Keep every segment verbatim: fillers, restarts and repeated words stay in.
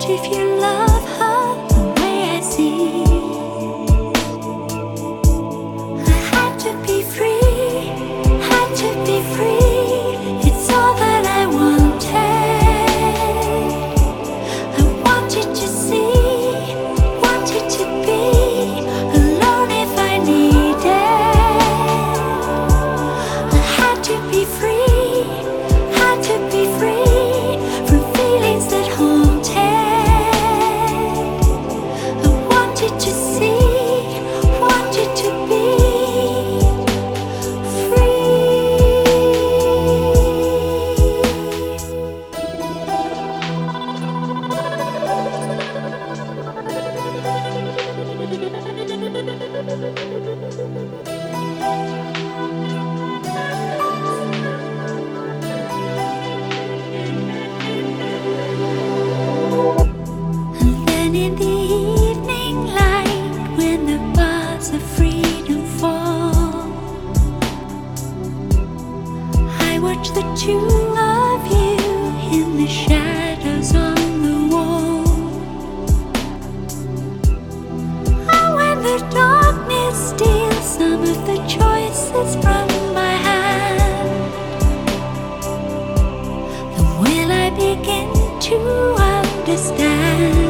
if you love her the way I see. I had to be free, had to be free. It's all that I wanted. I wanted to see, wanted to be alone if I needed. I had to be free, had to be free from feelings that haunted. I wanted to see, wanted to be in the evening light, when the bars of freedom fall, I watch the two of you in the shadows on the wall. And when the darkness steals some of the choices from my hand, then will I begin to understand?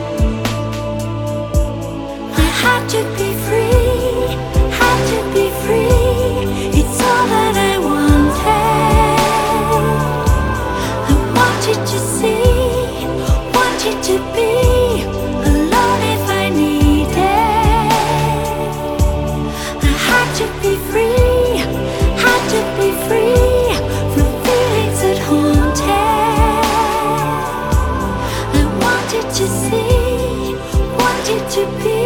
Had to be free, had to be free. It's all that I wanted. I wanted to see, wanted to be alone if I needed. I had to be free, had to be free from feelings that haunted. I wanted to see, wanted to be